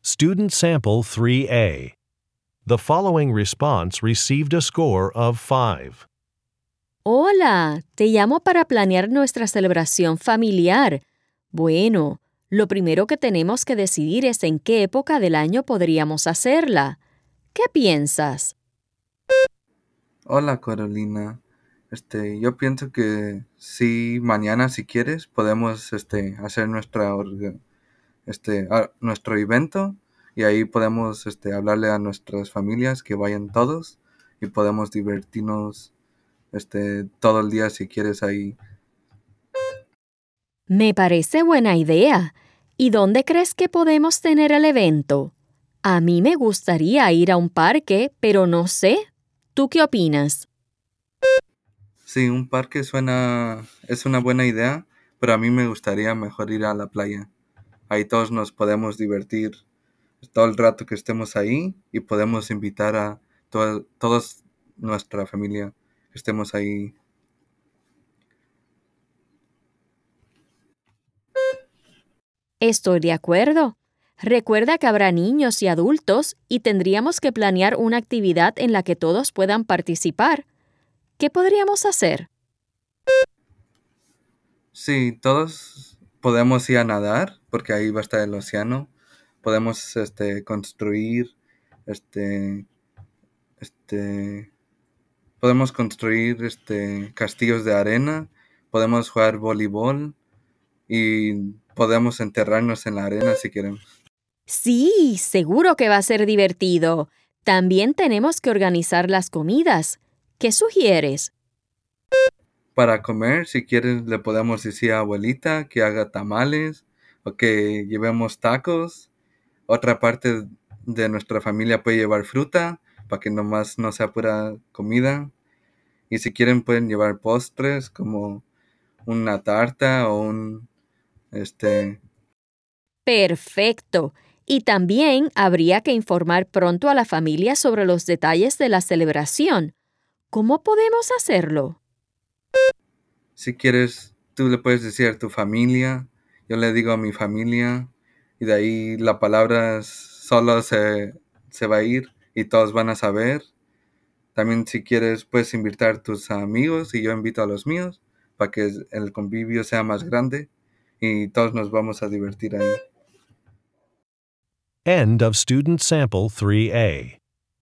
Student Sample 3A. The following response received a score of 5. Hola, te llamo para planear nuestra celebración familiar. Bueno, lo primero que tenemos que decidir es en qué época del año podríamos hacerla. ¿Qué piensas? Hola Carolina, yo pienso que sí, mañana si quieres podemos hacer nuestro evento y ahí podemos hablarle a nuestras familias que vayan todos y podemos divertirnos todo el día si quieres ahí. Me parece buena idea. ¿Y dónde crees que podemos tener el evento? A mí me gustaría ir a un parque, pero no sé. ¿Tú qué opinas? Sí, un parque es una buena idea, pero a mí me gustaría mejor ir a la playa. Ahí todos nos podemos divertir todo el rato que estemos ahí y podemos invitar a todos nuestra familia que estemos ahí. Estoy de acuerdo. Recuerda que habrá niños y adultos y tendríamos que planear una actividad en la que todos puedan participar. ¿Qué podríamos hacer? Sí, todos podemos ir a nadar porque ahí va a estar el océano. Podemos construir este este podemos construir castillos de arena, podemos jugar voleibol y podemos enterrarnos en la arena si queremos. Sí, seguro que va a ser divertido. También tenemos que organizar las comidas. ¿Qué sugieres? Para comer, si quieres, le podemos decir a abuelita que haga tamales o que llevemos tacos. Otra parte de nuestra familia puede llevar fruta para que nomás no sea pura comida. Y si quieren pueden llevar postres como una tarta o un. Perfecto. Y también habría que informar pronto a la familia sobre los detalles de la celebración. ¿Cómo podemos hacerlo? Si quieres, tú le puedes decir a tu familia, yo le digo a mi familia, y de ahí la palabra solo se va a ir y todos van a saber. También si quieres, puedes invitar a tus amigos y yo invito a los míos para que el convivio sea más grande y todos nos vamos a divertir ahí. End of Student Sample 3A.